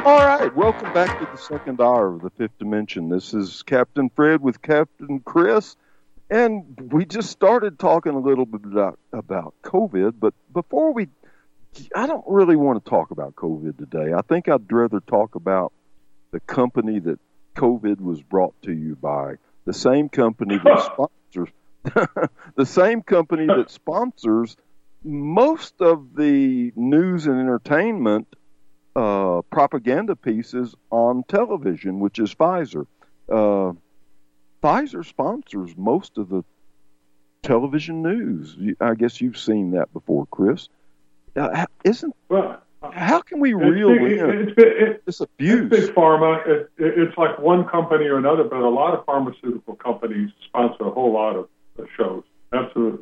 All right, welcome back to the second hour of the Fifth Dimension. This is Captain Fred with Captain Chris, and we just started talking a little bit about COVID, but I don't really want to talk about COVID today. I think I'd rather talk about the company that COVID was brought to you by, the same company that sponsors, the same company that sponsors most of the news and entertainment propaganda pieces on television, which is Pfizer. Pfizer sponsors most of the television news. I guess you've seen that before, Chris. How can we reel in this abuse? It's big pharma. It's like one company or another, but a lot of pharmaceutical companies sponsor a whole lot of shows. Absolutely.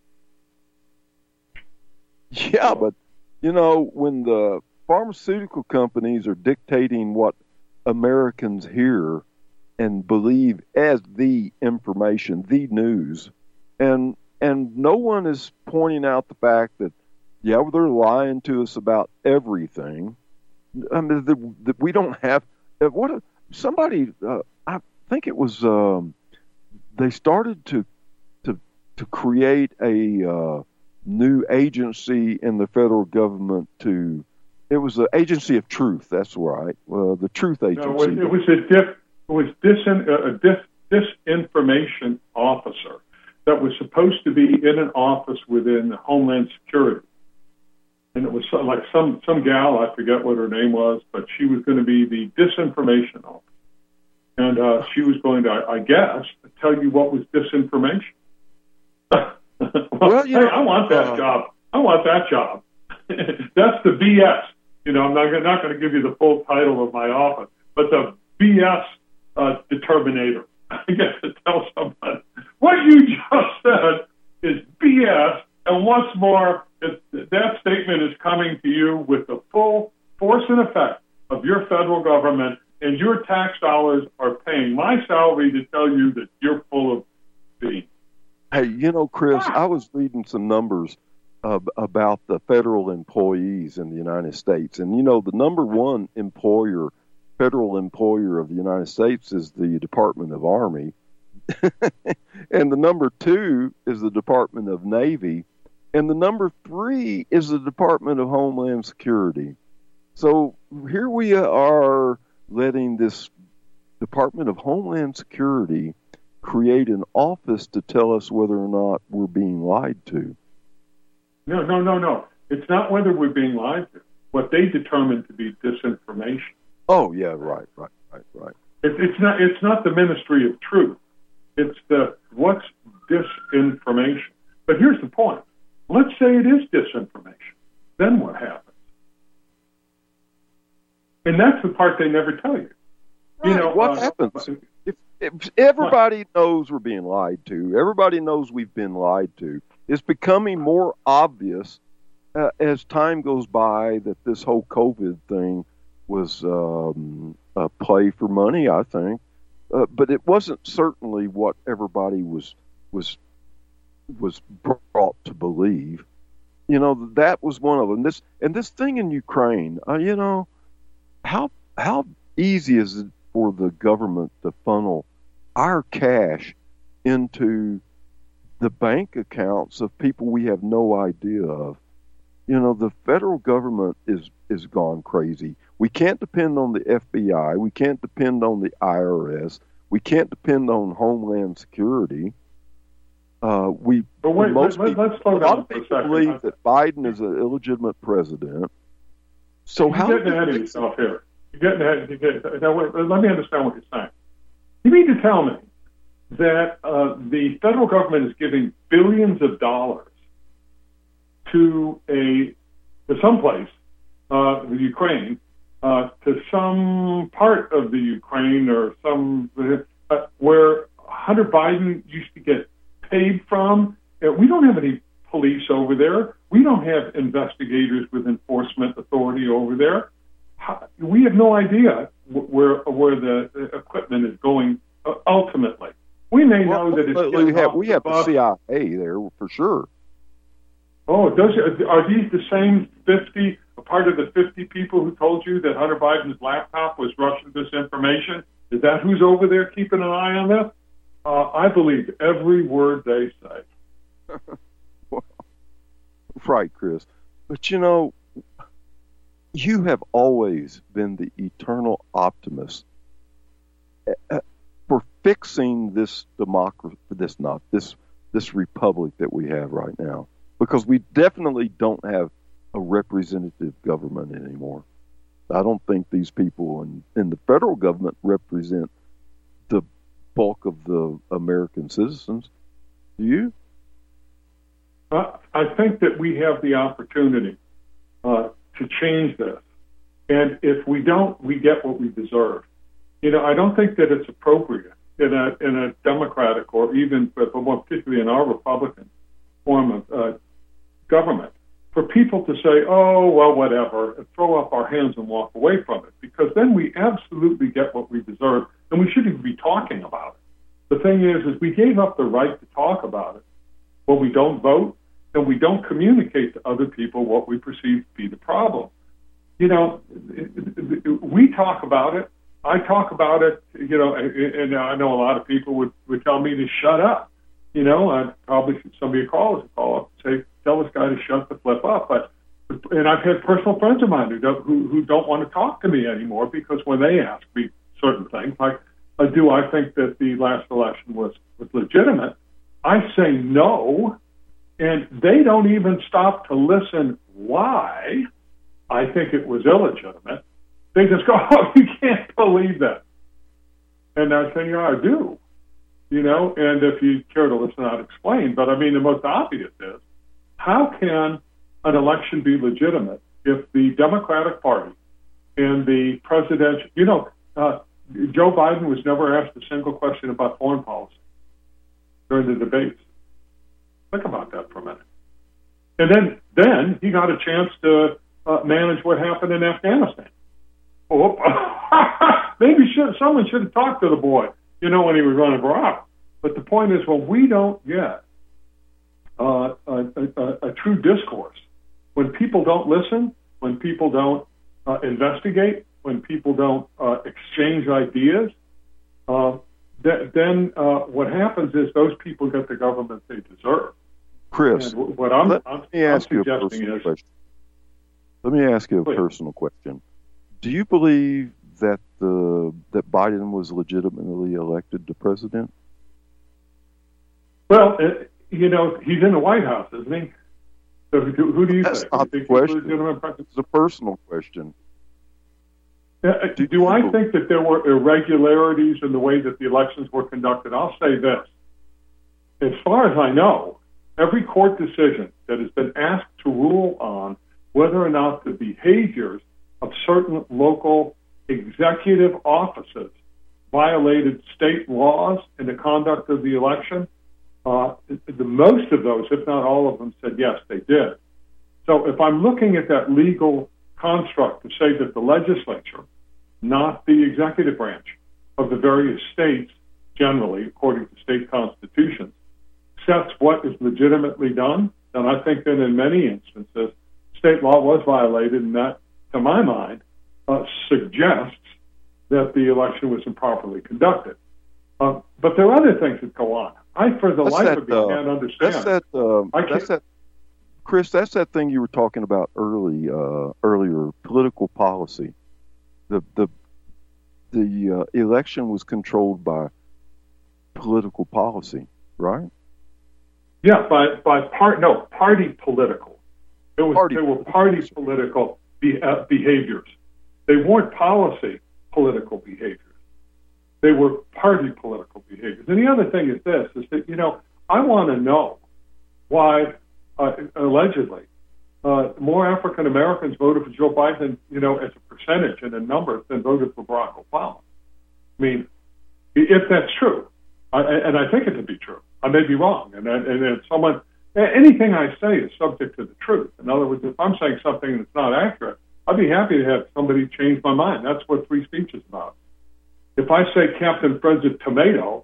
Yeah, but when the pharmaceutical companies are dictating what Americans hear and believe as the information, the news, and no one is pointing out the fact that, yeah, they're lying to us about everything. I mean, that we don't have somebody. I think it was they started to create a new agency in the federal government to. It was the Agency of Truth. That's right. The Truth Agency. No, it was a disinformation officer that was supposed to be in an office within Homeland Security, and it was like some gal, I forget what her name was, but she was going to be the disinformation officer, and she was going to, I guess, tell you what was disinformation. Well, hey, I want that job. I want that job. That's the BS. I'm not going to give you the full title of my office, but the BS determinator. I get to tell somebody what you just said is BS, and what's more, that statement is coming to you with the full force and effect of your federal government, and your tax dollars are paying my salary to tell you that you're full of beans. Hey, Chris, I was reading some numbers about the federal employees in the United States. And, the number one federal employer of the United States is the Department of Army. And the number two is the Department of Navy. And the number three is the Department of Homeland Security. So here we are letting this Department of Homeland Security create an office to tell us whether or not we're being lied to. No. It's not whether we're being lied to. What they determine to be disinformation. Oh, yeah, right. It's not the Ministry of Truth. It's what's disinformation. But here's the point. Let's say it is disinformation. Then what happens? And that's the part they never tell you. Right. What happens? If everybody knows we're being lied to, everybody knows we've been lied to, it's becoming more obvious as time goes by that this whole COVID thing was a play for money, I think. But it wasn't certainly what everybody was brought to believe. That was one of them. This thing in Ukraine, how easy is it for the government to funnel our cash into the bank accounts of people we have no idea of? The federal government is gone crazy. We can't depend on the FBI. We can't depend on the IRS. We can't depend on Homeland Security. Let's slow down for a second. Believe that Biden is an illegitimate president. So you're getting ahead of yourself here. Now, wait, let me understand what you're saying. You mean to tell me that the federal government is giving billions of dollars to someplace, the Ukraine, to some part of the Ukraine or some where Hunter Biden used to get paid from? We don't have any police over there. We don't have investigators with enforcement authority over there. We have no idea where the equipment is going ultimately. We may know that it's we have the CIA there for sure. Oh, are these the same 50 part of the 50 people who told you that Hunter Biden's laptop was Russian disinformation? Is that who's over there keeping an eye on this? I believe every word they say. Well, right, Chris. But you have always been the eternal optimist for fixing this democracy, this republic that we have right now, because we definitely don't have a representative government anymore. I don't think these people in the federal government represent the bulk of the American citizens. Do you? I think that we have the opportunity to change this. And if we don't, we get what we deserve. I don't think that it's appropriate in a democratic or even, but more particularly in our Republican form of government, for people to say, oh, well, whatever, and throw up our hands and walk away from it, because then we absolutely get what we deserve, and we shouldn't even be talking about it. The thing is we gave up the right to talk about it when we don't vote and we don't communicate to other people what we perceive to be the problem. We talk about it. I talk about it, and I know a lot of people would tell me to shut up. I'd probably, somebody would call up and say, tell this guy to shut the flip up. And I've had personal friends of mine who don't want to talk to me anymore because when they ask me certain things, like, do I think that the last election was legitimate? I say no, and they don't even stop to listen why I think it was illegitimate. They just go, oh, you can't believe that. And I say, yeah, I do. And if you care to listen, I'd explain. But, the most obvious is, how can an election be legitimate if the Democratic Party and the presidential, Joe Biden was never asked a single question about foreign policy during the debates. Think about that for a minute. And then he got a chance to manage what happened in Afghanistan. Oh, maybe someone should have talked to the boy, when he was running for office. But the point is, when we don't get a true discourse, when people don't listen, when people don't investigate, when people don't exchange ideas, then what happens is those people get the government they deserve. Chris, what I'm suggesting is, let me ask you a personal question. Do you believe that that Biden was legitimately elected to president? Well, he's in the White House, isn't he? So who do you That's think? not the question. It's a personal question. Do I think that there were irregularities in the way that the elections were conducted? I'll say this. As far as I know, every court decision that has been asked to rule on whether or not the behaviors of certain local executive offices violated state laws in the conduct of the election, the most of those, if not all of them, said yes, they did. So if I'm looking at that legal construct to say that the legislature, not the executive branch of the various states, generally, according to state constitutions, sets what is legitimately done, then I think that in many instances, state law was violated, and that, to my mind, suggests that the election was improperly conducted. But there are other things that go on. I, for the life of me, can't understand. Chris, that's that thing you were talking about earlier, political policy. The election was controlled by political policy, right? Yeah, party political. They were party political behaviors. They weren't policy political behaviors. They were party political behaviors. And the other thing is this, is that, I want to know why, allegedly, more African Americans voted for Joe Biden, as a percentage and in numbers than voted for Barack Obama. I mean, if that's true, and I think it to be true, I may be wrong. And anything I say is subject to the truth. In other words, if I'm saying something that's not accurate, I'd be happy to have somebody change my mind. That's what free speech is about. If I say Captain Fred's a tomato,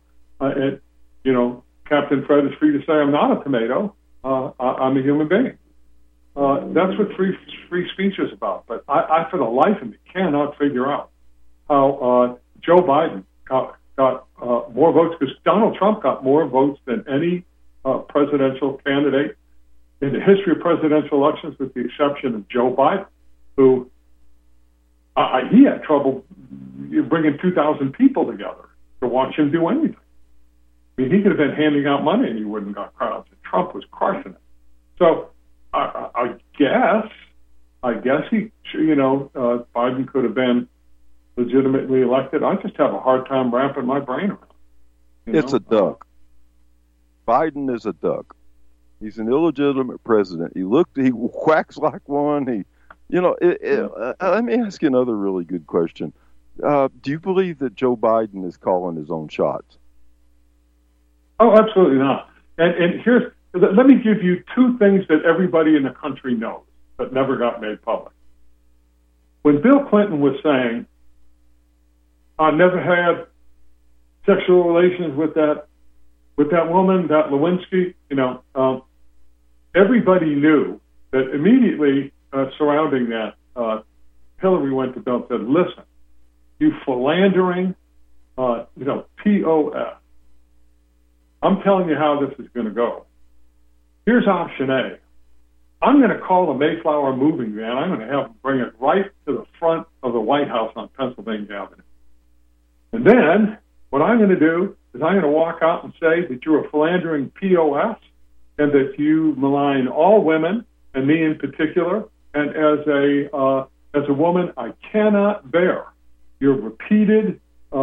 Captain Fred is free to say I'm not a tomato. I'm a human being. That's what free speech is about. But I, for the life of me, cannot figure out how Joe Biden got more votes, because Donald Trump got more votes than any presidential candidate in the history of presidential elections, with the exception of Joe Biden, who he had trouble bringing 2,000 people together to watch him do anything. I mean, he could have been handing out money and he wouldn't have got crowds. And Trump was crushing it. So I guess he, Biden could have been legitimately elected. I just have a hard time wrapping my brain around it. It's a duck. Biden is a duck. He's an illegitimate president. He quacks like one. Let me ask you another really good question. Do you believe that Joe Biden is calling his own shots? Oh, absolutely not. And let me give you two things that everybody in the country knows but never got made public. When Bill Clinton was saying, I never had sexual relations with that woman, that Lewinsky, everybody knew that immediately surrounding that, Hillary went to Bill and said, listen, you philandering, POF. I'm telling you how this is going to go. Here's option A. I'm going to call the Mayflower moving van. I'm going to have them bring it right to the front of the White House on Pennsylvania Avenue. And then what I'm going to do is I'm going to walk out and say that you're a philandering POS and that you malign all women, and me in particular. And as a woman, I cannot bear your repeated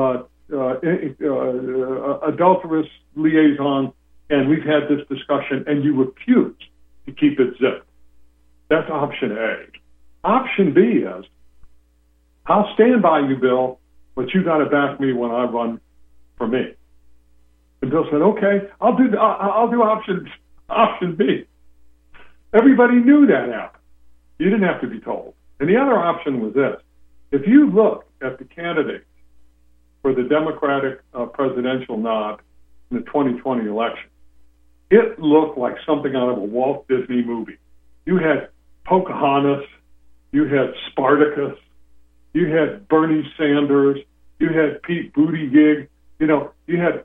adulterous liaison, and we've had this discussion, and you refuse to keep it zipped. That's option A. Option B is, I'll stand by you, Bill, but you got to back me when I run for me. And Bill said, okay, I'll do option B. Everybody knew that happened. You didn't have to be told. And the other option was this. If you look at the candidates for the Democratic presidential nod in the 2020 election, it looked like something out of a Walt Disney movie. You had Pocahontas, you had Spartacus, you had Bernie Sanders, you had Pete Buttigieg, you had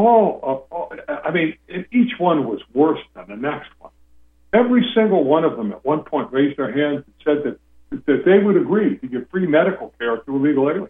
and each one was worse than the next one. Every single one of them at one point raised their hands and said that they would agree to give free medical care through illegal aliens.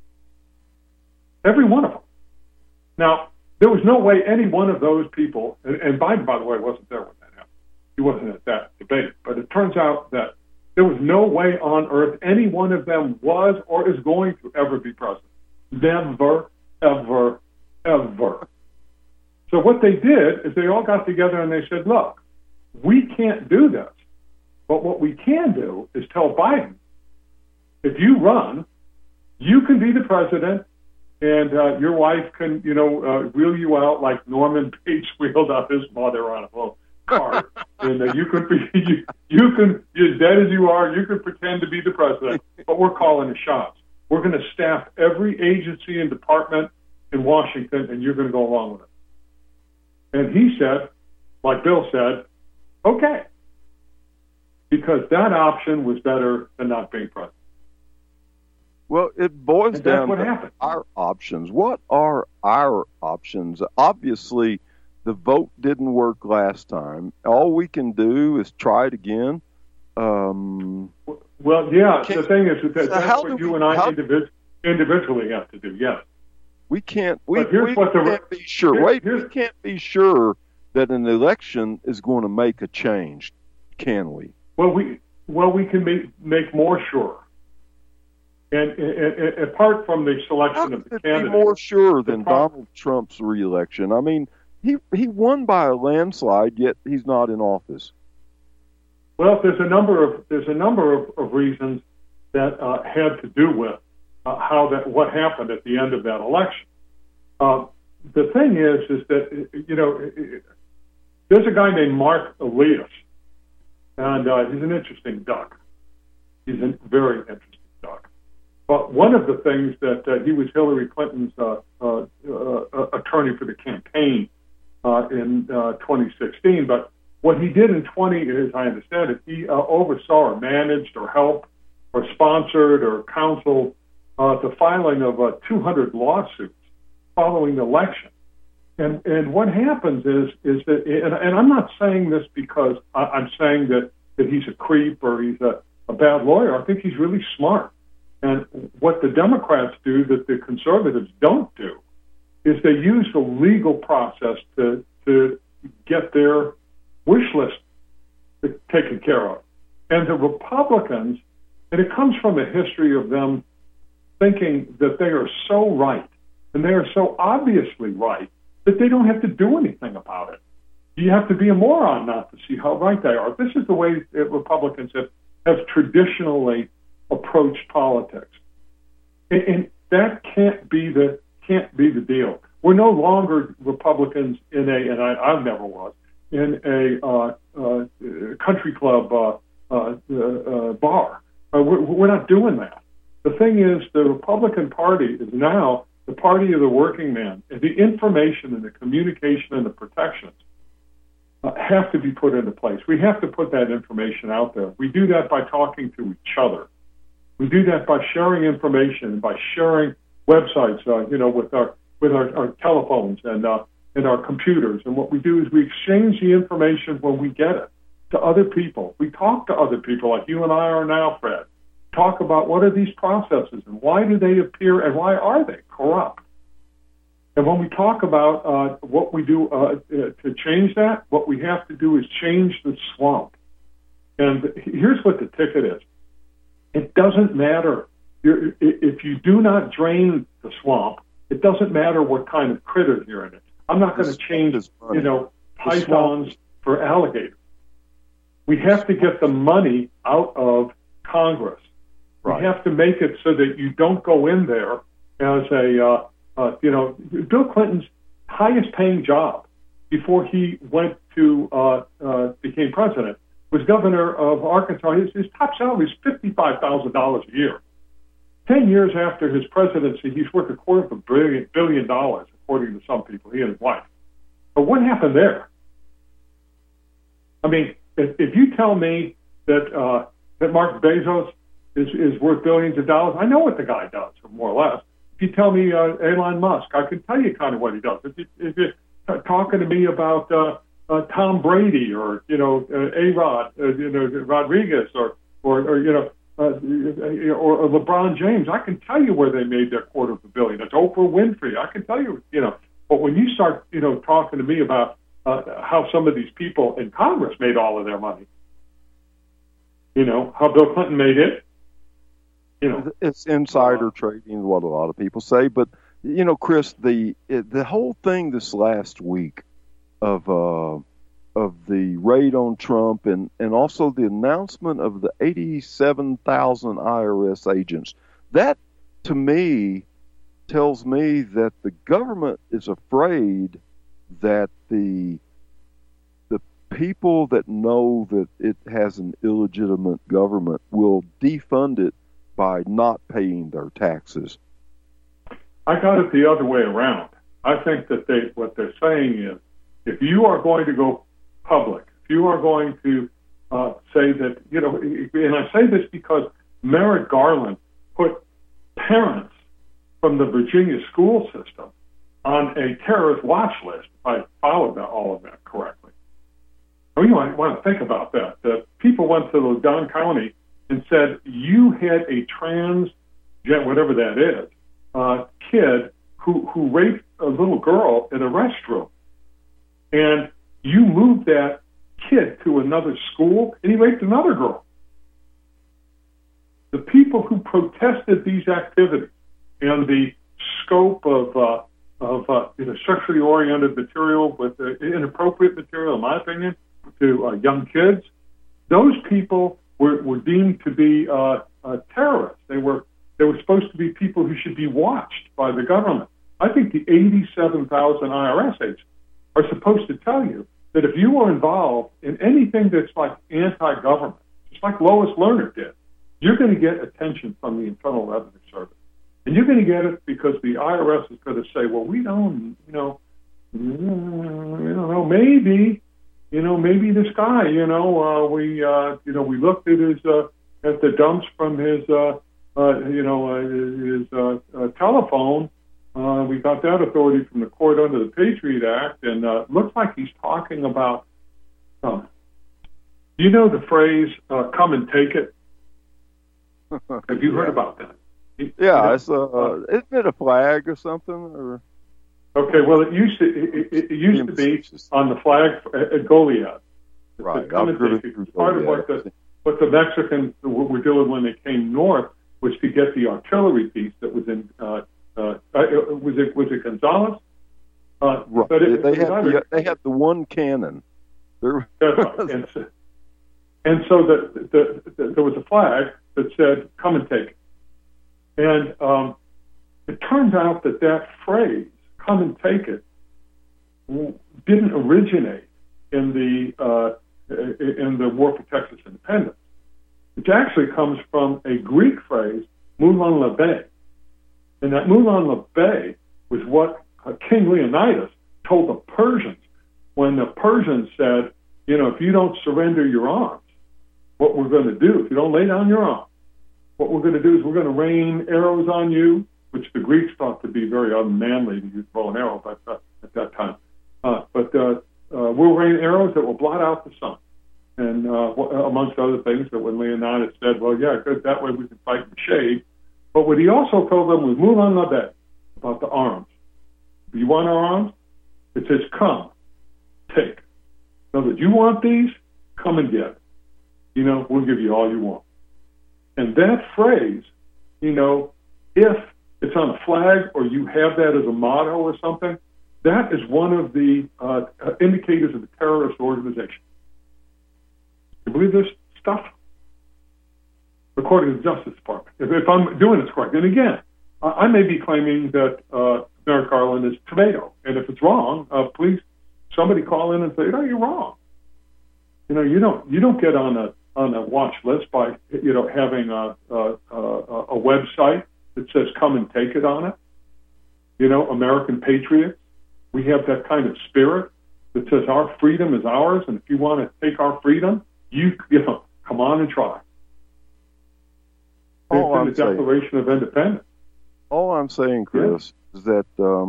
Every one of them. Now, there was no way any one of those people, and Biden, by the way, wasn't there when that happened. He wasn't at that debate. But it turns out that there was no way on earth any one of them was or is going to ever be president. Never, ever, ever. So what they did is they all got together and they said, look, we can't do this. But what we can do is tell Biden, if you run, you can be the president, and your wife can, wheel you out like Norman Bates wheeled out his mother on a little cart. And you can be, you can, as dead as you are, you can pretend to be the president, but we're calling the shots. We're going to staff every agency and department in Washington, and you're going to go along with it. And he said, like Bill said, okay, because that option was better than not being president. Well, it boils down to happened. Our options. What are our options? Obviously, the vote didn't work last time. All we can do is try it again. Well, yeah, the thing is that's what you and I individually have to do, yes. We can't be sure. We can't be sure that an election is going to make a change, can we? Well, we can make more sure. And apart from the selection of the candidates, be more sure than Donald Trump's reelection. I mean, he won by a landslide, yet he's not in office. Well, there's a number of reasons that had to do with what happened at the end of that election. The thing is that there's a guy named Mark Elias, and he's an interesting duck. He's a very interesting duck. But one of the things that he was Hillary Clinton's attorney for the campaign in 2016, but what he did in 20, as I understand it, he oversaw or managed or helped or sponsored or counseled the filing of 200 lawsuits following the election. And what happens is that, and I'm not saying this because I'm saying that he's a creep or he's a bad lawyer. I think he's really smart. And what the Democrats do that the conservatives don't do is they use the legal process to get their wish list taken care of. And the Republicans, and it comes from a history of them thinking that they are so right, and they are so obviously right, that they don't have to do anything about it. You have to be a moron not to see how right they are. This is the way that Republicans have traditionally approached politics. And that can't be the deal. We're no longer Republicans in I never was, in a country club bar. We're not doing that. The thing is, the Republican Party is now the party of the working man, and the information and the communication and the protections have to be put into place. We have to put that information out there. We do that by talking to each other. We do that by sharing information, by sharing websites, with our telephones and our computers. And what we do is we exchange the information when we get it to other people. We talk to other people like you and I are now, Fred. Talk about what are these processes and why do they appear and why are they corrupt? And when we talk about what we do to change that, what we have to do is change the swamp. And here's what the ticket is. It doesn't matter. If you do not drain the swamp, it doesn't matter what kind of critters you're in it. I'm not going to change, pythons for alligators. We have to get the money out of Congress. Right. We have to make it so that you don't go in there as Bill Clinton's highest paying job before he went to became president was governor of Arkansas. His top salary is $55,000 a year. 10 years after his presidency, he's worth $250 million, according to some people, he and his wife. But what happened there? I mean, if you tell me that Mark Bezos is worth billions of dollars, I know what the guy does, more or less. If you tell me Elon Musk, I can tell you kind of what he does. If you're talking to me about Tom Brady or A-Rod, Rodriguez or LeBron James, I can tell you where they made their $250 million. It's Oprah Winfrey. I can tell you, But when you start, talking to me about how some of these people in Congress made all of their money, how Bill Clinton made it. It's insider trading, what a lot of people say. But Chris, the whole thing this last week of the raid on Trump and also the announcement of the 87,000 IRS agents, that to me tells me that the government is afraid that the people that know that it has an illegitimate government will defund it by not paying their taxes. I got it the other way around. I think that what they're saying is, if you are going to go public, if you are going to say that, and I say this because Merrick Garland put parents from the Virginia school system on a terrorist watch list, if I followed all of that correctly. You might want to think about that. The people went to Loudoun County and said, you had a whatever that is, kid who raped a little girl in a restroom. And you moved that kid to another school, and he raped another girl. The people who protested these activities and the scope of sexually oriented material with inappropriate material, in my opinion, to young kids, those people were deemed to be terrorists. They were supposed to be people who should be watched by the government. I think the 87,000 IRS agents are supposed to tell you that if you are involved in anything that's like anti-government, just like Lois Lerner did, you're going to get attention from the Internal Revenue Service. And you're going to get it because the IRS is going to say, well, we don't know, maybe maybe this guy, we looked at his at the dumps from his telephone. We got that authority from the court under the Patriot Act, and looks like he's talking about. You know the phrase "come and take it"? Have you heard about that? Yeah, it's isn't it a flag or something? Or okay, well, it used to be on the flag at Goliad. Right. Come and take it. Part of what the Mexicans were doing when they came north was to get the artillery piece that was in. Was it Gonzales? Right. But they had the one cannon. That's right. And so there was a flag that said, "Come and take it." And it turns out that phrase, "come and take it," didn't originate in the War for Texas Independence. It actually comes from a Greek phrase, "Moulin Labe." And that Moulin Labe was what King Leonidas told the Persians when the Persians said, if you don't surrender your arms, what we're going to do, if you don't lay down your arms, what we're going to do is we're going to rain arrows on you, which the Greeks thought to be very unmanly to use bow and arrow at that time. But we'll rain arrows that will blot out the sun. And amongst other things, that when Leonidas said, well, yeah, good, that way we can fight in the shade. But what he also told them was Moulin Labe, about the arms. Do you want our arms? It says, come, take. So that you want these, come and get. We'll give you all you want. And that phrase, if it's on a flag or you have that as a motto or something, that is one of the indicators of a terrorist organization. You believe this stuff? According to the Justice Department. If I'm doing this correct. And again, I may be claiming that Merrick Garland is tomato. And if it's wrong, please somebody call in and say, no, you're wrong. You don't get on a watch list by having a website that says come and take it on it. American patriots. We have that kind of spirit that says our freedom is ours, and if you want to take our freedom, you come on and try. It's in the Declaration of Independence. All I'm saying, Chris, is that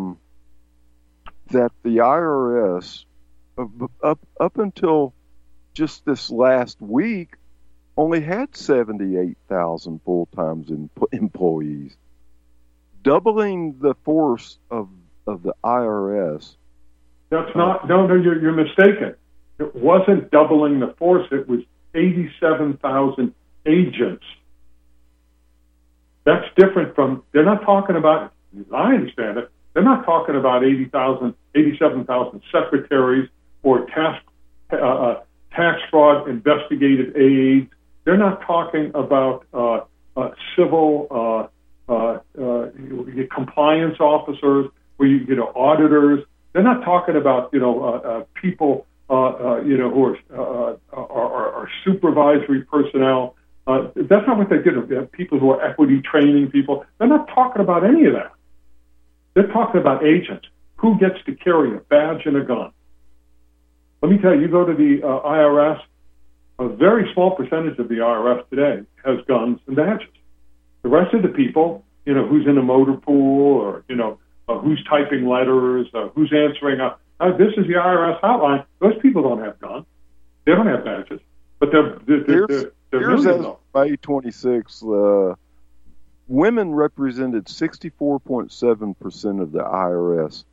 that the IRS up until just this last week only had 78,000 full-time employees, doubling the force of the IRS. That's not. No, you're mistaken. It wasn't doubling the force. It was 87,000 agents. That's different from. They're not talking about. As I understand it, they're not talking about 87,000 secretaries or tax fraud investigative aides. They're not talking about civil compliance officers, auditors. They're not talking about people who are supervisory personnel. That's not what they did. People who are equity training people. They're not talking about any of that. They're talking about agents. Who gets to carry a badge and a gun? Let me tell you, you go to the IRS, a very small percentage of the IRS today has guns and badges. The rest of the people, who's in a motor pool or, who's typing letters, who's answering, this is the IRS hotline. Those people don't have guns. They don't have badges. But they're here's as May 26th, women represented 64.7% of the IRS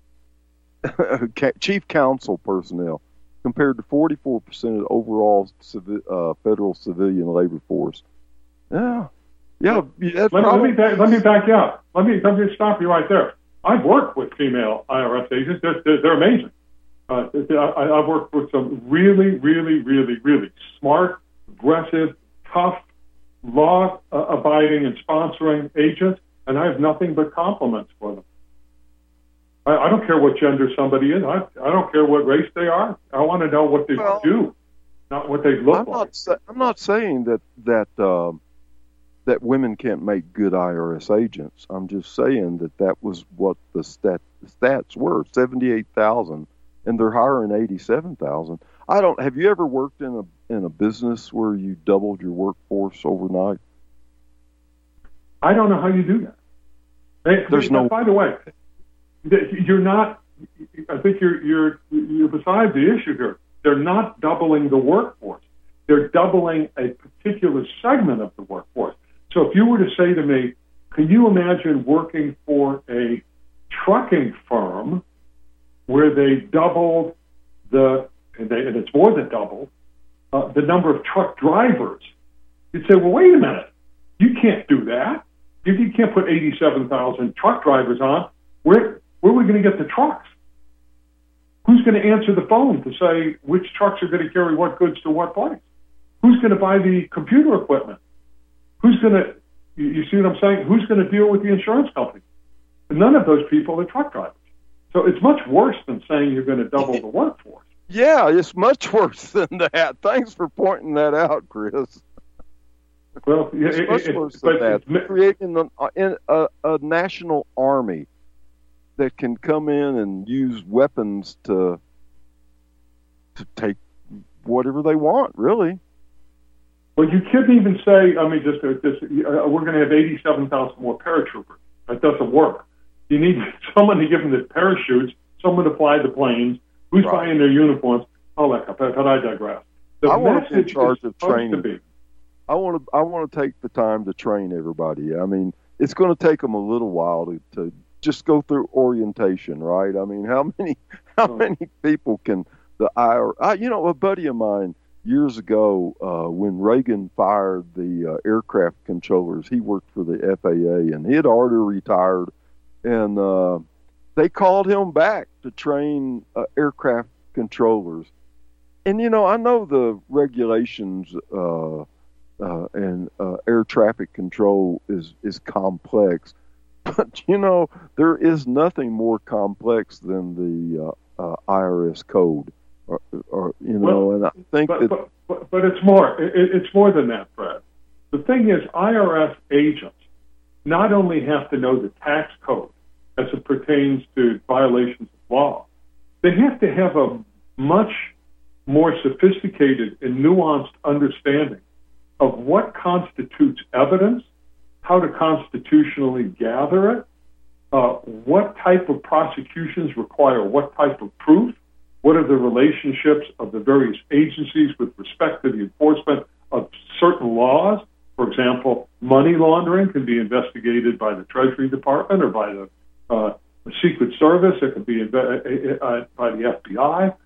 chief counsel personnel, compared to 44% of the overall federal civilian labor force. Yeah. Let me back you up. Let me stop you right there. I've worked with female IRS agents. They're amazing. I've worked with some really, really, really, really smart, aggressive, tough, law-abiding and sponsoring agents, and I have nothing but compliments for them. I don't care what gender somebody is. I don't care what race they are. I want to know what they do, not what they look like. I'm not saying that women can't make good IRS agents. I'm just saying that was what the stats were, 78,000, and they're hiring 87,000. I don't. Have you ever worked in a business where you doubled your workforce overnight? I don't know how you do that. There's no. By the way, you're not. I think you're beside the issue here. They're not doubling the workforce. They're doubling a particular segment of the workforce. So if you were to say to me, can you imagine working for a trucking firm where they doubled and it's more than doubled, the number of truck drivers? You'd say, well, wait a minute. You can't do that. You can't put 87,000 truck drivers on. Where are we going to get the trucks? Who's going to answer the phone to say which trucks are going to carry what goods to what place? Who's going to buy the computer equipment? Who's going to, you see what I'm saying? Who's going to deal with the insurance company? None of those people are truck drivers. So it's much worse than saying you're going to double the workforce. Yeah, it's much worse than that. Thanks for pointing that out, Chris. Well, it's much worse than that. It's creating a national army that can come in and use weapons to take whatever they want, really. Well, you couldn't even say, I mean, we're going to have 87,000 more paratroopers. That doesn't work. You need someone to give them the parachutes, someone to fly the planes, who's buying their uniforms, all that stuff. But I digress. I want to be in charge of training. I want to take the time to train everybody. I mean, it's going to take them a little while to just go through orientation, right? I mean, how many people can the IRS? You know, a buddy of mine years ago, when Reagan fired the aircraft controllers, he worked for the FAA, and he had already retired, and they called him back to train aircraft controllers. And you know, I know the regulations and air traffic control is complex. But, you know, there is nothing more complex than the IRS code, and I think But it's more. It's more than that, Fred. The thing is, IRS agents not only have to know the tax code as it pertains to violations of law, they have to have a much more sophisticated and nuanced understanding of what constitutes evidence, how to constitutionally gather it, what type of prosecutions require what type of proof, what are the relationships of the various agencies with respect to the enforcement of certain laws. For example, money laundering can be investigated by the Treasury Department or by the Secret Service. It can be by the FBI.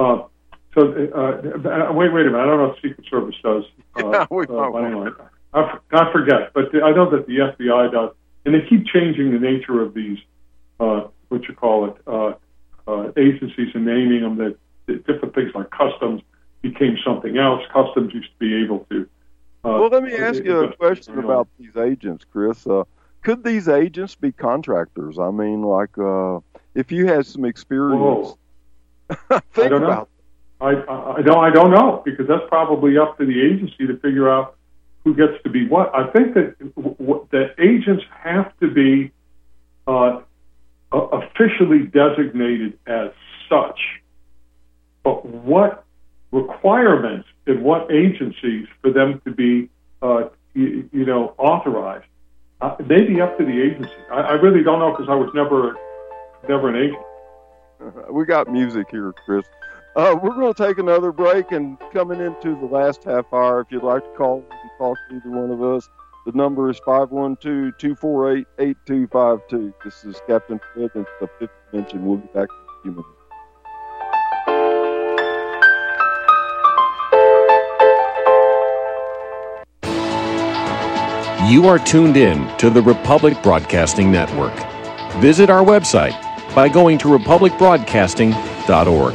Wait a minute. I don't know if Secret Service does. Anyway, I forget, but I know that the FBI does, and they keep changing the nature of these, agencies and naming them. That different things like customs became something else. Customs used to be able to. Well, let me ask you a question about these agents, Chris. Could these agents be contractors? I mean, like, if you had some experience, think about it. I don't know, because that's probably up to the agency to figure out who gets to be what. I think that agents have to be officially designated as such, but what requirements in what agencies for them to be, authorized, may be up to the agency. I really don't know, because I was never an agent. We got music here, Chris. We're going to take another break, and coming into the last half hour, if you'd like to call and talk to either one of us, the number is 512-248-8252. This is Captain Fred, and it's the Fifth Dimension. We'll be back in a few minutes. You are tuned in to the Republic Broadcasting Network. Visit our website by going to republicbroadcasting.org.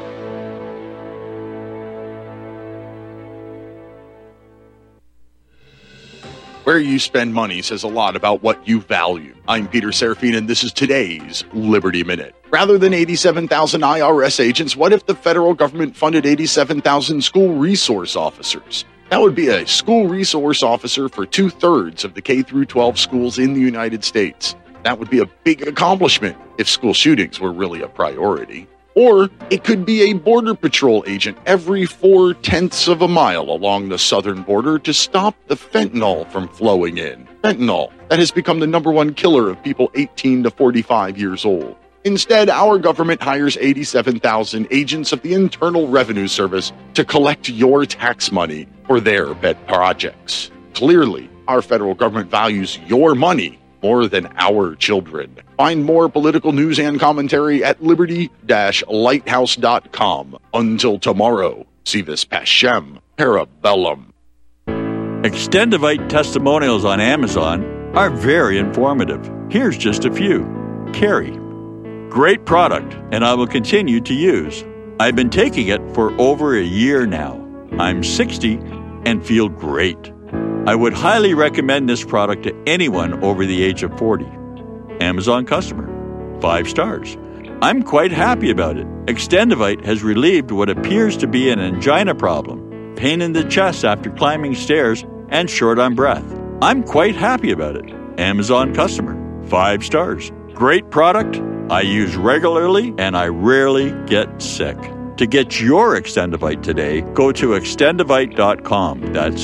Where you spend money says a lot about what you value. I'm Peter Serafine, and this is today's Liberty Minute. Rather than 87,000 IRS agents, what if the federal government funded 87,000 school resource officers? That would be a school resource officer for 2/3 of the K-12 schools in the United States. That would be a big accomplishment if school shootings were really a priority. Or it could be a Border Patrol agent every 4/10 of a mile along the southern border to stop the fentanyl from flowing in. Fentanyl that has become the number one killer of people 18 to 45 years old. Instead, our government hires 87,000 agents of the Internal Revenue Service to collect your tax money for their pet projects. Clearly, our federal government values your money more than our children. Find more political news and commentary at liberty-lighthouse.com. Until tomorrow, si vis pacem, parabellum. Extendivite testimonials on Amazon are very informative. Here's just a few. Carrie. Great product, and I will continue to use. I've been taking it for over a year now. I'm 60 and feel great. I would highly recommend this product to anyone over the age of 40. Amazon customer. 5 stars. I'm quite happy about it. Extendivite has relieved what appears to be an angina problem, pain in the chest after climbing stairs, and short on breath. I'm quite happy about it. Amazon customer. 5 stars. Great product. I use regularly, and I rarely get sick. To get your Extendivite today, go to extendivite.com. That's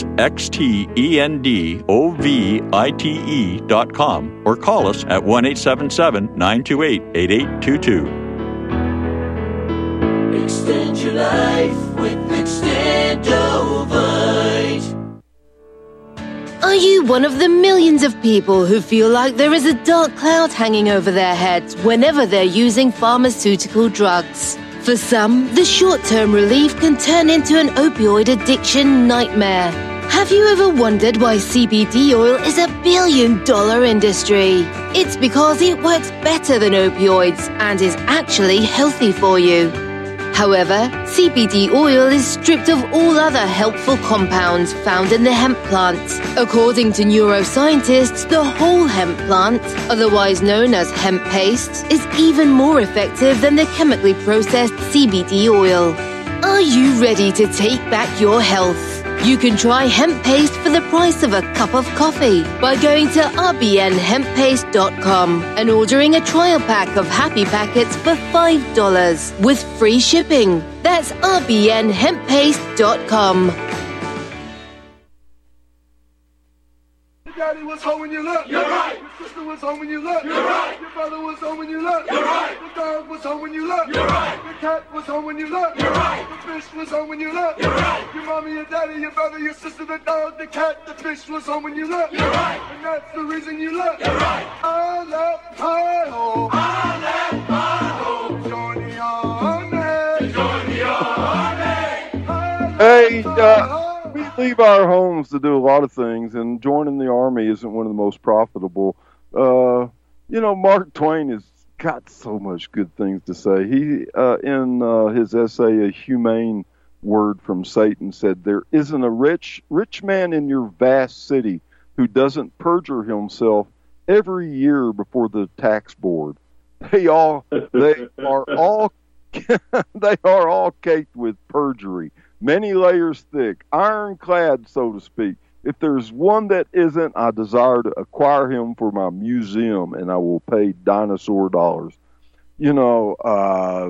XTENDOVITE.com, or call us at 1-877-928-8822. Extend your life with Extendovite. Are you one of the millions of people who feel like there is a dark cloud hanging over their heads whenever they're using pharmaceutical drugs? For some, the short-term relief can turn into an opioid addiction nightmare. Have you ever wondered why CBD oil is a billion-dollar industry? It's because it works better than opioids and is actually healthy for you. However, CBD oil is stripped of all other helpful compounds found in the hemp plant. According to neuroscientists, the whole hemp plant, otherwise known as hemp paste, is even more effective than the chemically processed CBD oil. Are you ready to take back your health? You can try hemp paste for the price of a cup of coffee by going to rbnhemppaste.com and ordering a trial pack of Happy Packets for $5 with free shipping. That's rbnhemppaste.com. Daddy was home when you left. You're right. Your sister was home when you left. You're right. Your brother was home when you left. You're right. The dog was home when you left. You're right. The cat was home when you left. You're right. The fish was home when you left. You're right. Your mommy, your daddy, your brother, your sister, the dog, the cat, the fish was home when you left. You're right. And that's the reason you left. You're right. I left my home. I left my home. Join the army. Join the army. Hey, we leave our homes to do a lot of things, and joining the Army isn't one of the most profitable. Mark Twain has got so much good things to say. He, in his essay, A Humane Word from Satan, said, "There isn't a rich man in your vast city who doesn't perjure himself every year before the tax board. They are all caked with perjury, many layers thick, ironclad, so to speak. If there's one that isn't, I desire to acquire him for my museum, and I will pay dinosaur dollars." The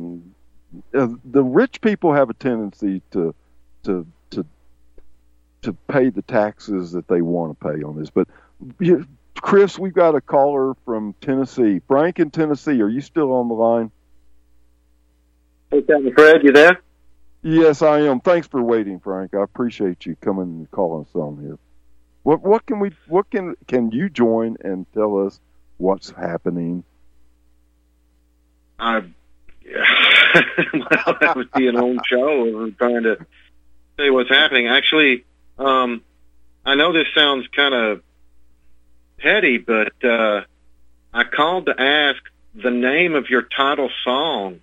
rich people have a tendency to pay the taxes that they want to pay on this. But Chris, we've got a caller from Tennessee. Frank in Tennessee, are you still on the line? Hey, Captain Fred, you there? Yes, I am. Thanks for waiting, Frank. I appreciate you coming and calling us on here. Can you join and tell us what's happening? Well, that would be an own show. We're trying to say what's happening. Actually, I know this sounds kind of petty, but I called to ask the name of your title song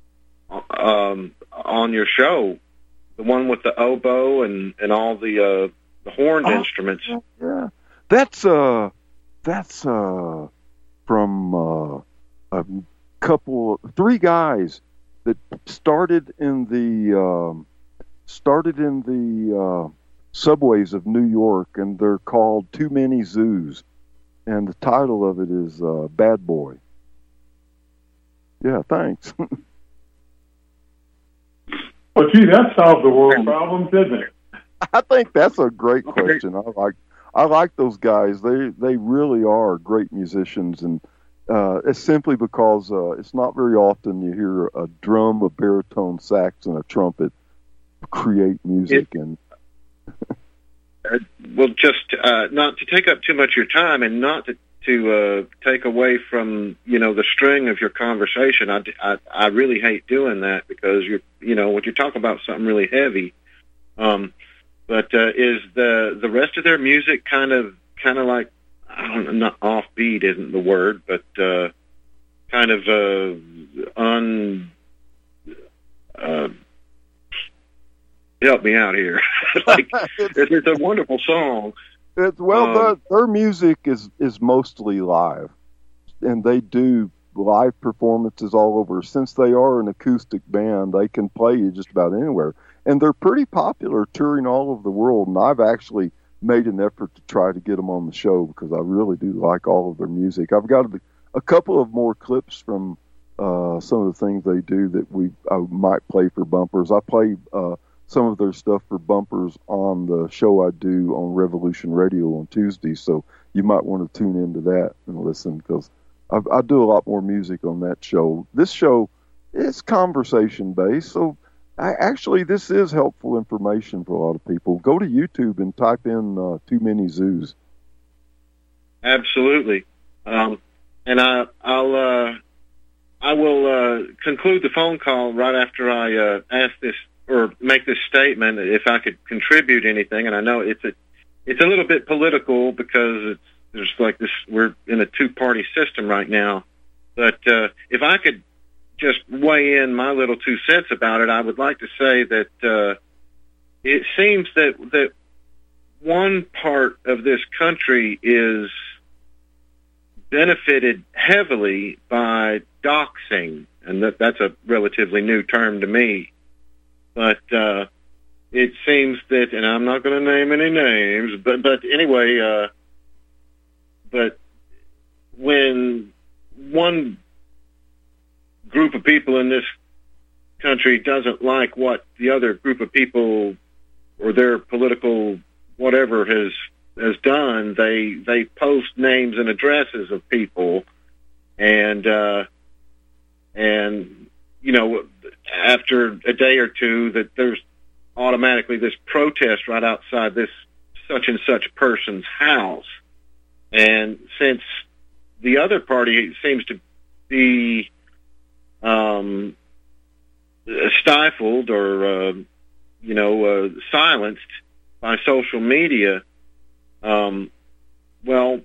on your show, the one with the oboe and all the horned instruments. Yeah, that's from three guys that started in the subways of New York, and they're called Too Many Zoos, and the title of it is Bad Boy. Yeah, thanks. Well, gee, that solved the world problem, didn't it? I think that's a great question. I like those guys. They really are great musicians, and it's simply because it's not very often you hear a drum, a baritone sax, and a trumpet create music. Well, just not to take up too much of your time, and not to take away from the string of your conversation. I really hate doing that because when you're talking about something really heavy. But is the rest of their music kind of like, I don't know, not offbeat isn't the word, but kind of help me out here. Like it's a wonderful song. Their music is mostly live, and they do live performances all over. Since they are an acoustic band, they can play you just about anywhere. And they're pretty popular touring all over the world, and I've actually made an effort to try to get them on the show because I really do like all of their music. I've got a couple of more clips from some of the things they do that I might play for bumpers. I play some of their stuff for bumpers on the show I do on Revolution Radio on Tuesday, so you might want to tune into that and listen because I do a lot more music on that show. This show is conversation-based, so actually, this is helpful information for a lot of people. Go to YouTube and type in Too Many Zoos. Absolutely. And I will conclude the phone call right after I ask this or make this statement, if I could contribute anything. And I know it's a little bit political because there's like this, we're in a two-party system right now. But if I could just weigh in my little 2 cents about it, I would like to say that it seems that one part of this country is benefited heavily by doxing, and that's a relatively new term to me. But it seems that, and I'm not going to name any names, but anyway, but when one group of people in this country doesn't like what the other group of people or their political whatever has done, they post names and addresses of people, and after a day or two, that there's automatically this protest right outside this such and such person's house. And since the other party seems to be stifled or silenced by social media, well,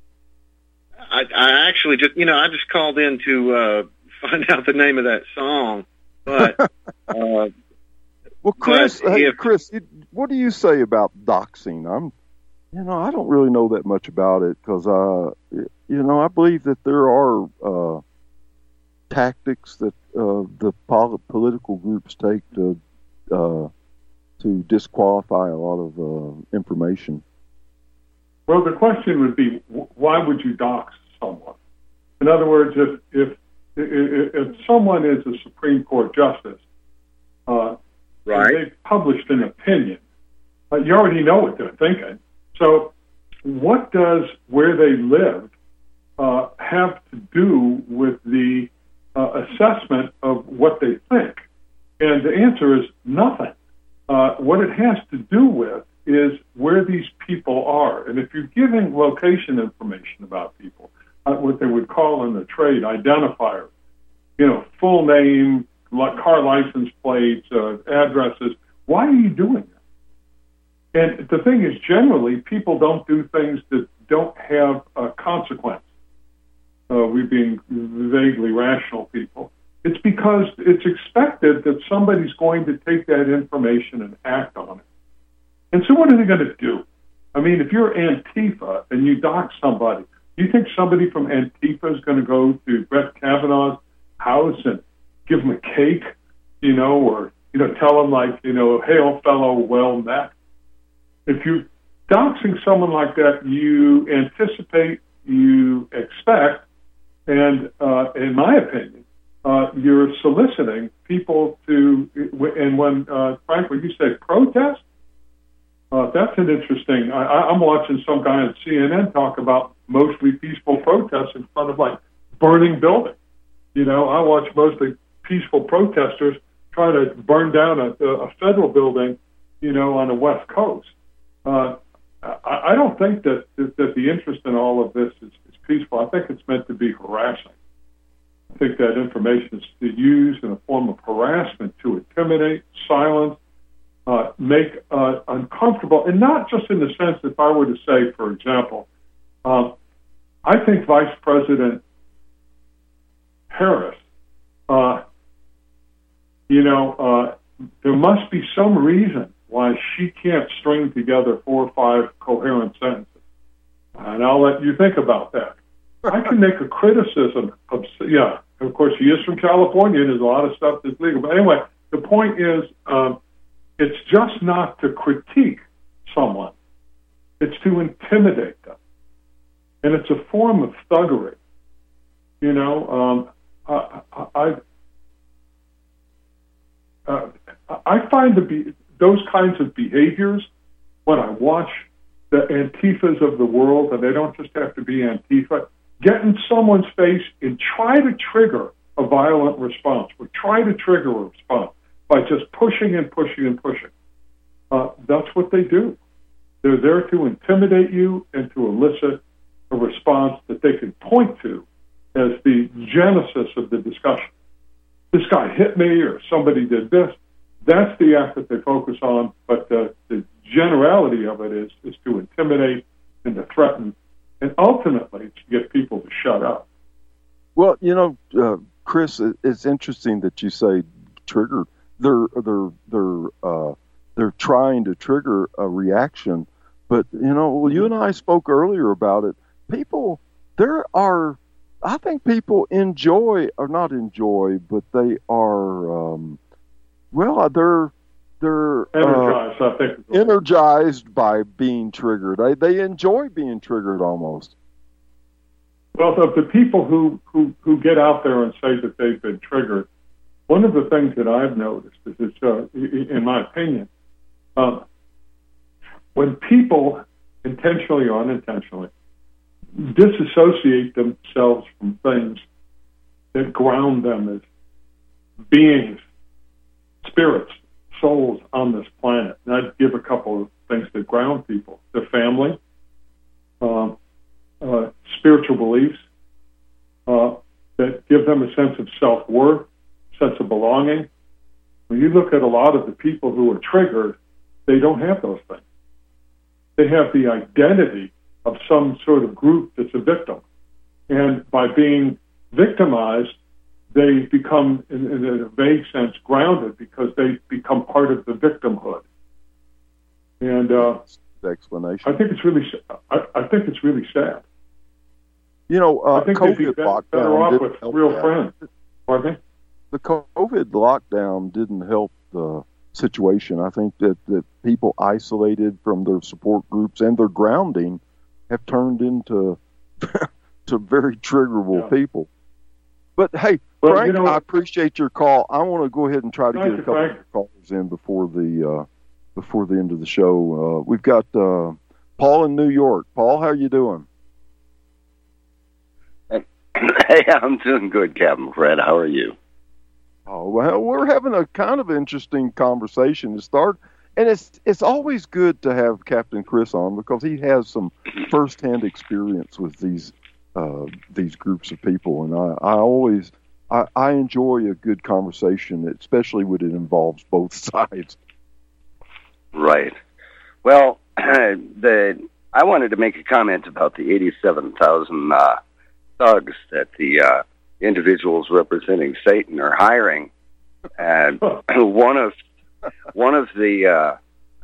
I actually just I just called in to find out the name of that song, but well, Chris, Chris, what do you say about doxing? I don't really know that much about it because I believe that there are tactics that the political groups take to disqualify a lot of information. Well, the question would be, why would you dox someone? In other words, if someone is a Supreme Court justice, right, and they've published an opinion, you already know what they're thinking. So what does where they live have to do with the assessment of what they think? And the answer is nothing. What it has to do with is where these people are. And if you're giving location information about people, what they would call in the trade identifiers, full name, car license plates, addresses, why are you doing that? And the thing is, generally, people don't do things that don't have a consequence. We being vaguely rational people. It's because it's expected that somebody's going to take that information and act on it. And so what are they going to do? I mean, if you're Antifa and you dox somebody, do you think somebody from Antifa is going to go to Brett Kavanaugh's house and give him a cake, or, tell him hail fellow, well met? If you're doxing someone like that, you anticipate, you expect, and in my opinion, you're soliciting people to, and when, Frank, when you say protest, that's an interesting, I'm watching some guy on CNN talk about mostly peaceful protests in front of, like, burning buildings. You know, I watch mostly peaceful protesters try to burn down a federal building, you know, on the West Coast. I don't think that the interest in all of this is peaceful. I think it's meant to be harassing. I think that information is used in a form of harassment to intimidate, silence, make uncomfortable, and not just in the sense, if I were to say, for example, I think Vice President Harris, there must be some reason why she can't string together 4 or 5 coherent sentences. And I'll let you think about that. I can make a criticism of course, she is from California, and there's a lot of stuff that's legal. But anyway, the point is, it's just not to critique someone. It's to intimidate them. And it's a form of thuggery. You know, I find those kinds of behaviors, when I watch the Antifas of the world, and they don't just have to be Antifa, get in someone's face and try to trigger a violent response, or try to trigger a response by just pushing and pushing and pushing. That's what they do. They're there to intimidate you and to elicit a response that they can point to as the genesis of the discussion. This guy hit me, or somebody did this. That's the act that they focus on, but the generality of it is to intimidate and to threaten, and ultimately to get people to shut up. Well, you know, Chris, it's interesting that you say trigger. They're trying to trigger a reaction, but you know, you and I spoke earlier about it. I think people enjoy, or not enjoy, but they are, they're energized. I think energized by being triggered. They enjoy being triggered almost. Well, of the people who get out there and say that they've been triggered, one of the things that I've noticed is, in my opinion, when people intentionally or unintentionally disassociate themselves from things that ground them as beings, spirits, souls on this planet. And I'd give a couple of things that ground people: their family, spiritual beliefs, that give them a sense of self-worth, sense of belonging. When you look at a lot of the people who are triggered, they don't have those things. They have the identity of some sort of group that's a victim. And by being victimized, they become, in a vague sense, grounded, because they become part of the victimhood. And the explanation. I think it's really sad. You know, I think COVID they'd be better off with real friends. Pardon me? The COVID lockdown didn't help the situation. I think that people isolated from their support groups and their grounding have turned into to very triggerable people. But hey, Frank, you know, I appreciate your call. I want to go ahead and try to get a couple of calls in before the end of the show. We've got Paul in New York. Paul, how are you doing? Hey, I'm doing good, Captain Fred. How are you? Oh, well, we're having a kind of interesting conversation to start, and it's always good to have Captain Chris on, because he has some firsthand experience with these groups of people, and I enjoy a good conversation, especially when it involves both sides. Right. Well, I wanted to make a comment about the 87,000 thugs that the individuals representing Satan are hiring, and one of the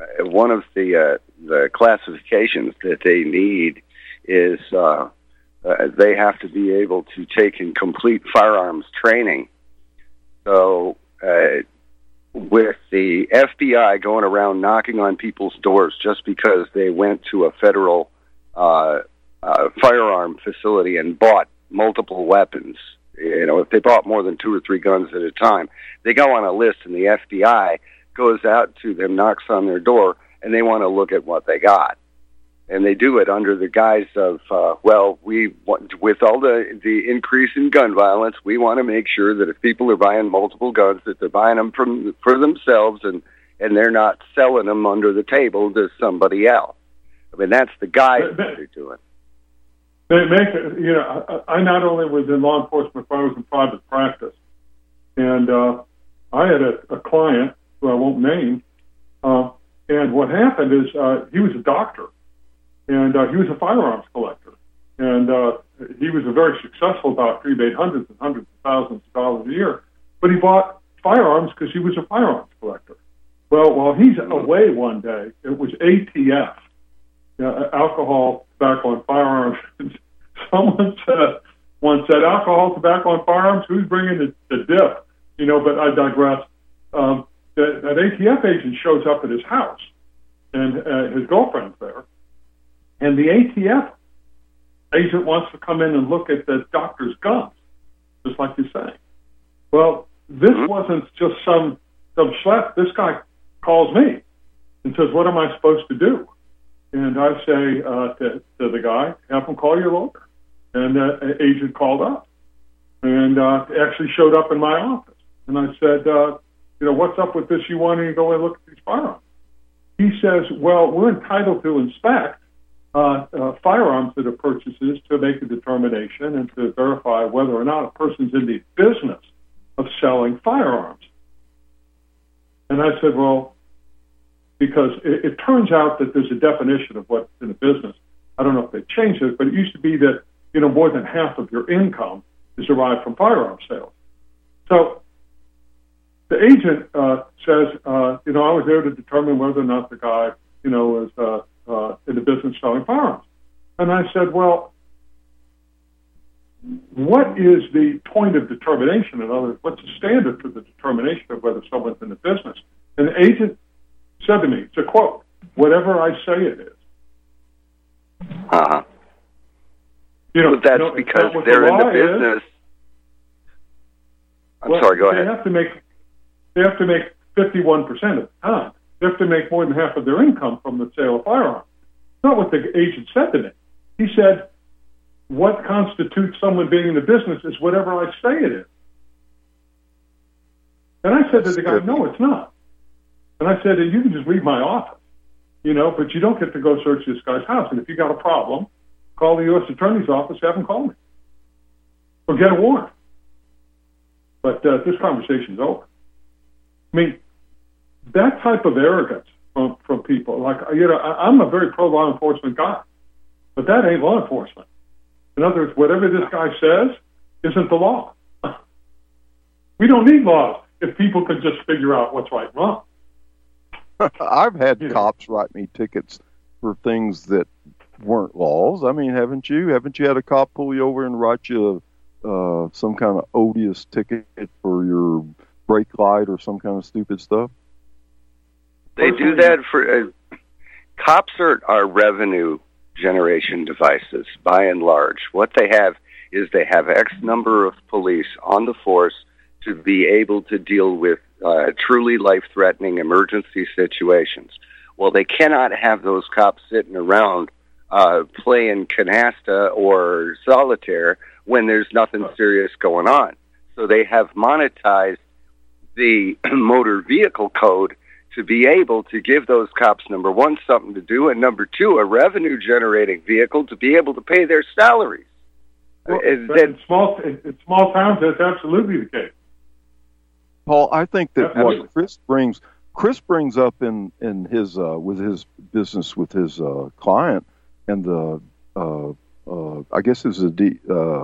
classifications that they need is they have to be able to take and complete firearms training. So with the FBI going around knocking on people's doors just because they went to a federal firearm facility and bought multiple weapons, if they bought more than 2 or 3 guns at a time, they go on a list, and the FBI goes out to them, knocks on their door, and they want to look at what they got. And they do it under the guise of, with all the increase in gun violence, we want to make sure that if people are buying multiple guns, that they're buying them for themselves, and they're not selling them under the table to somebody else. I mean, that's the guise that they're doing. I not only was in law enforcement, but I was in private practice. And I had a client who I won't name, and what happened is he was a doctor, and he was a firearms collector. And he was a very successful doctor. He made hundreds and hundreds of thousands of dollars a year. But he bought firearms because he was a firearms collector. Well, while he's away one day, it was ATF, alcohol, tobacco, and firearms. Someone once said, alcohol, tobacco, and firearms, who's bringing the dip? But I digress. That ATF agent shows up at his house, and his girlfriend's there. And the ATF agent wants to come in and look at the doctor's guns, just like you're saying. Well, this wasn't just some schlep. This guy calls me and says, what am I supposed to do? And I say to the guy, have him call your lawyer. And the agent called up and actually showed up in my office. And I said, what's up with this? You wanting to go and look at these firearms? He says, well, we're entitled to inspect firearms that are purchases to make a determination and to verify whether or not a person's in the business of selling firearms. And I said, well, because it turns out that there's a definition of what's in a business. I don't know if they changed it, but it used to be that, more than half of your income is derived from firearm sales. So the agent says, I was there to determine whether or not the guy, was in the business selling firearms. And I said, well, what is the point of determination? In other words, what's the standard for the determination of whether someone's in the business? And the agent said to me, it's a quote, whatever I say it is. Uh-huh. That's because they're in the business. Sorry, go ahead. They have to make 51% of the time. They have to make more than half of their income from the sale of firearms. It's not what the agent said to me. He said, what constitutes someone being in the business is whatever I say it is. And I said to the guy, no, it's not. And I said, you can just leave my office, but you don't get to go search this guy's house. And if you got a problem, call the U.S. Attorney's Office, have him call me. Or get a warrant. But this conversation's over. I mean, that type of arrogance from people, like, I'm a very pro-law enforcement guy, but that ain't law enforcement. In other words, whatever this guy says isn't the law. We don't need laws if people could just figure out what's right and wrong. I've had cops write me tickets for things that weren't laws. I mean, haven't you? Haven't you had a cop pull you over and write you some kind of odious ticket for your brake light or some kind of stupid stuff? They do that for cops are revenue generation devices by and large. What they have is they have X number of police on the force to be able to deal with truly life-threatening emergency situations. Well, they cannot have those cops sitting around playing canasta or solitaire when there's nothing serious going on. So they have monetized the motor vehicle code to be able to give those cops, number one, something to do, and number two, a revenue-generating vehicle to be able to pay their salaries. Well, in small towns, that's absolutely the case. Paul, I think that what Chris brings up in his with his business with his client and the I guess is the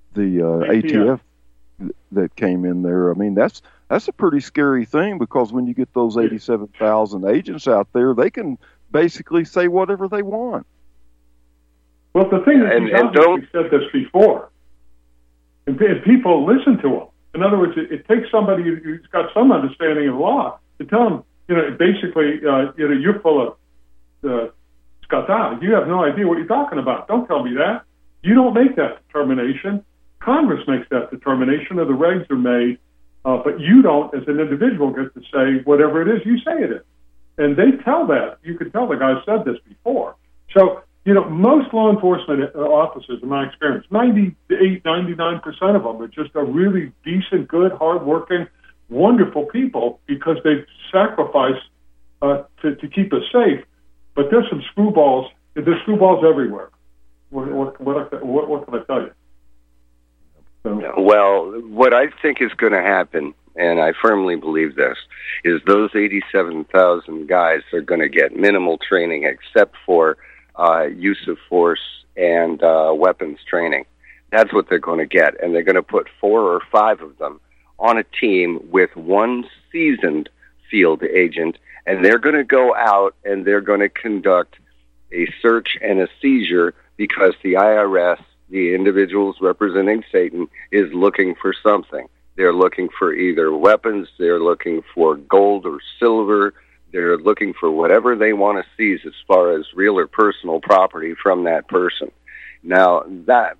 ATF that came in there. I mean, that's a pretty scary thing, because when you get those 87,000 agents out there, they can basically say whatever they want. Well, the thing is, we said this before, and people listen to them. In other words, it takes somebody who's got some understanding of law to tell them, basically, you're full of scata. You have no idea what you're talking about. Don't tell me that. You don't make that determination. Congress makes that determination, or the regs are made, but you don't, as an individual, get to say whatever it is you say it is. And they tell that. You can tell the guy said this before. So, most law enforcement officers, in my experience, 98, 99% of them are just a really decent, good, hardworking, wonderful people because they've sacrificed to keep us safe. But there's some screwballs. There's screwballs everywhere. What can I tell you? So. Well, what I think is going to happen, and I firmly believe this, is those 87,000 guys are going to get minimal training except for use of force and weapons training. That's what they're going to get, and they're going to put 4 or 5 of them on a team with one seasoned field agent, and they're going to go out and they're going to conduct a search and a seizure because the IRS, the individuals representing Satan, is looking for something. They're looking for either weapons, they're looking for gold or silver, they're looking for whatever they want to seize as far as real or personal property from that person. Now, that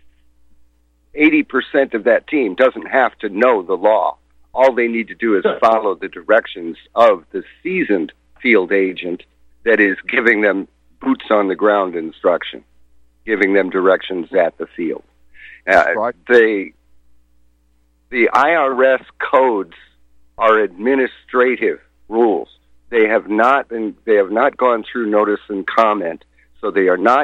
80% of that team doesn't have to know the law. All they need to do is follow the directions of the seasoned field agent that is giving them boots on the ground instruction, giving them directions at the field. Right. The IRS codes are administrative rules. They have not gone through notice and comment, so they are not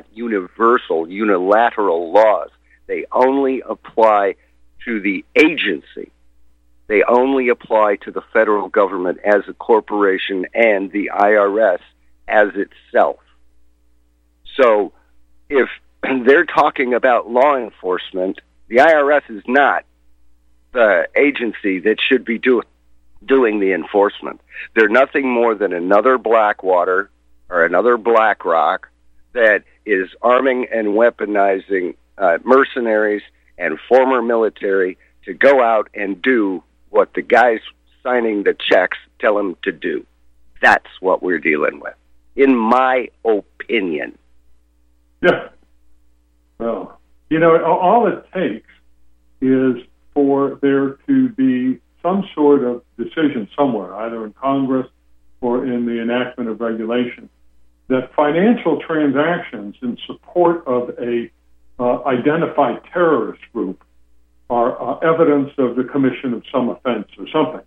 unilateral laws. They only apply to the agency. They only apply to the federal government as a corporation and the IRS as itself. So if they're talking about law enforcement, the IRS is not the agency that should be doing the enforcement. They're nothing more than another Blackwater or another BlackRock that is arming and weaponizing mercenaries and former military to go out and do what the guys signing the checks tell them to do. That's what we're dealing with, in my opinion. Yeah. Well, all it takes is for there to be some sort of decision somewhere, either in Congress or in the enactment of regulation, that financial transactions in support of a identified terrorist group are evidence of the commission of some offense or something.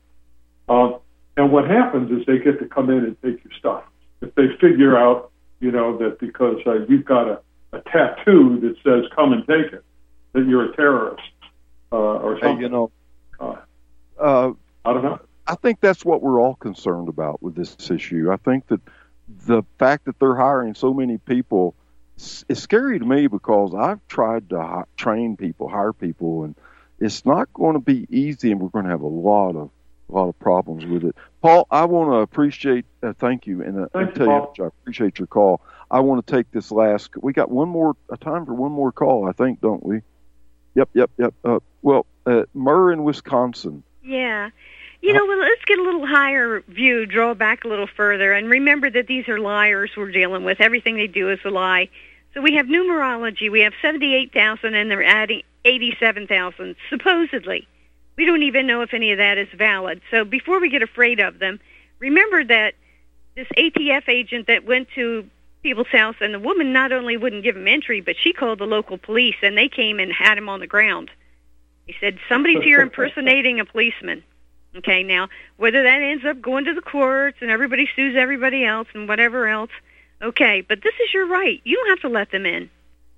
And what happens is they get to come in and take your stuff. If they figure out, that because you've got a tattoo that says "come and take it," that you're a terrorist or something. Hey, I don't know. I think that's what we're all concerned about with this issue. I think that the fact that they're hiring so many people is scary to me because I've tried to train people, hire people, and it's not going to be easy, and we're going to have a lot of problems with it. Paul, I want to appreciate, thank you, and tell you I appreciate your call. I want to take this last. We got time for one more call, I think, don't we? Yep. Murr in Wisconsin. Yeah. Well, let's get a little higher view, draw back a little further, and remember that these are liars we're dealing with. Everything they do is a lie. So we have numerology. We have 78,000, and they're adding 87,000, supposedly. We don't even know if any of that is valid. So before we get afraid of them, remember that this ATF agent that went to people's house, and the woman not only wouldn't give him entry, but she called the local police, and they came and had him on the ground. He said, somebody's here impersonating a policeman. Okay, now, whether that ends up going to the courts and everybody sues everybody else and whatever else, okay, but this is your right. You don't have to let them in.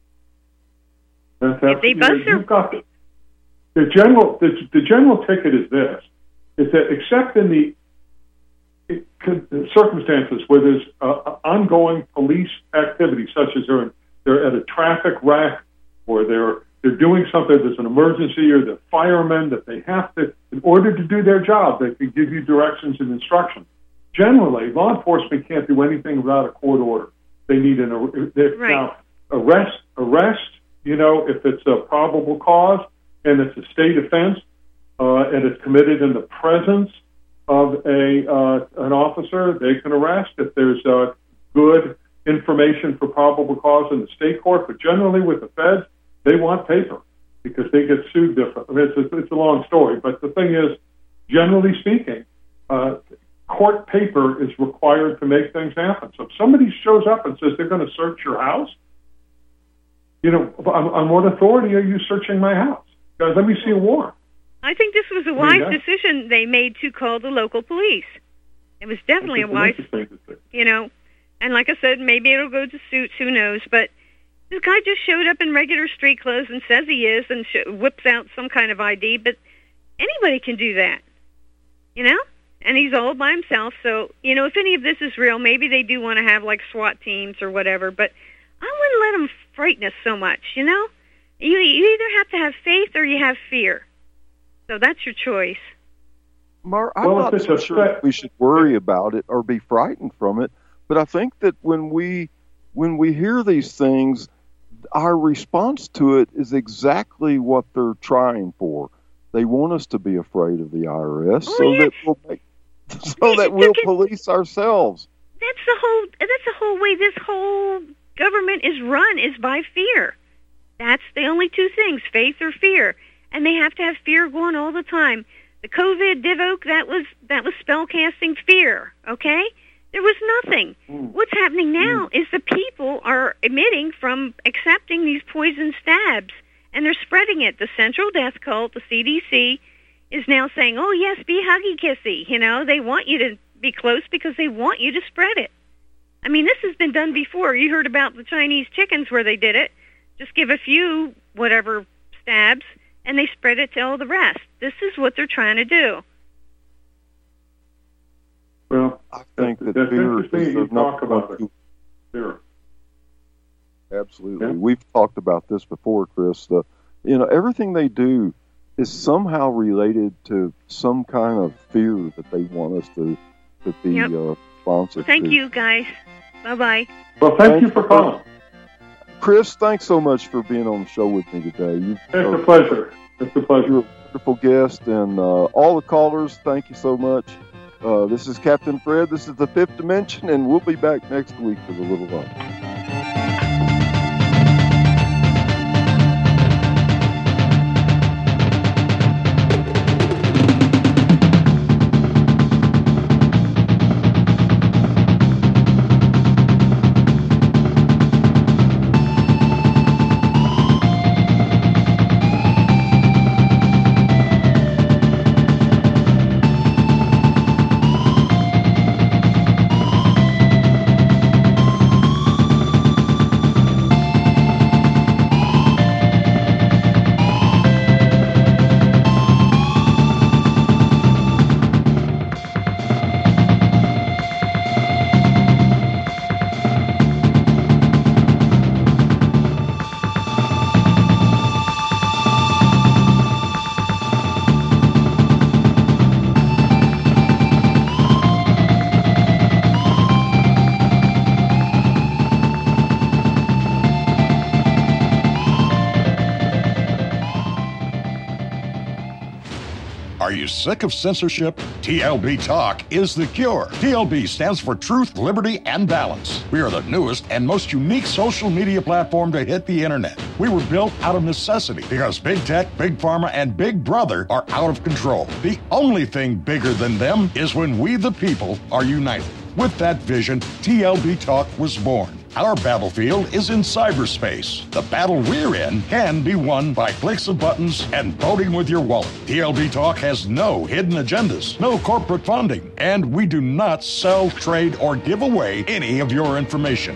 If they bust their... The general ticket is this, is that except in the circumstances where there's ongoing police activity, such as they're at a traffic wreck or they're doing something, there's an emergency, or the firemen that they have to, in order to do their job, they can give you directions and instructions. Generally, law enforcement can't do anything without a court order. They need now arrest, if it's a probable cause and it's a state offense and it's committed in the presence of an officer, they can arrest. If there's good information for probable cause in the state court, but generally with the feds, they want paper. because they get sued different. I mean, it's a long story, but the thing is, generally speaking, court paper is required to make things happen. So if somebody shows up and says they're going to search your house, on what authority are you searching my house? Guys, let me see a warrant. I think this was a wise decision they made to call the local police. It was definitely a wise, and like I said, maybe it'll go to suits, who knows, but this guy just showed up in regular street clothes and says he is and whips out some kind of ID, but anybody can do that, and he's all by himself, so, if any of this is real, maybe they do want to have, like, SWAT teams or whatever, but I wouldn't let them frighten us so much, You either have to have faith or you have fear. So that's your choice. I'm not so sure we should worry about it or be frightened from it, but I think that when we hear these things, our response to it is exactly what they're trying for. They want us to be afraid of the IRS that we'll police ourselves. That's the whole way this whole government is run, is by fear. That's the only two things, faith or fear. And they have to have fear going all the time. The COVID Divoke, that was spellcasting fear, okay? There was nothing. What's happening now is the people are emitting from accepting these poison stabs, and they're spreading it. The Central Death Cult, the CDC, is now saying, oh, yes, be huggy kissy. They want you to be close because they want you to spread it. I mean, this has been done before. You heard about the Chinese chickens where they did it. Just give a few whatever stabs, and they spread it to all the rest. This is what they're trying to do. Well, I think that that's fear interesting you talk about it. Fear. Absolutely. Yeah. We've talked about this before, Chris. Everything they do is somehow related to some kind of fear that they want us to be responsive to. Thank you, guys. Bye-bye. Well, thank you for calling. Chris, thanks so much for being on the show with me today. It's a pleasure. It's a pleasure. You're a wonderful guest, and all the callers, thank you so much. This is Captain Fred. This is the Fifth Dimension, and we'll be back next week with a little while. Are you sick of censorship? TLB Talk is the cure. TLB stands for Truth, Liberty, and Balance. We are the newest and most unique social media platform to hit the internet. We were built out of necessity because Big Tech, Big Pharma, and Big Brother are out of control. The only thing bigger than them is when we the people are united. With that vision, TLB Talk was born. Our battlefield is in cyberspace. The battle we're in can be won by clicks of buttons and voting with your wallet. TLB Talk has no hidden agendas, no corporate funding, and we do not sell, trade, or give away any of your information.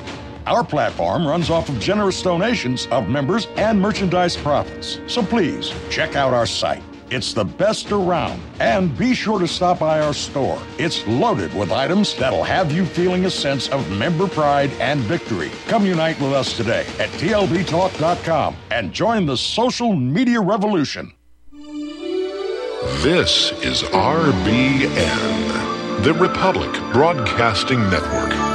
Our platform runs off of generous donations of members and merchandise profits. So please, check out our site. It's the best around. And be sure to stop by our store. It's loaded with items that'll have you feeling a sense of member pride and victory. Come unite with us today at TLBTalk.com and join the social media revolution. This is RBN, the Republic Broadcasting Network.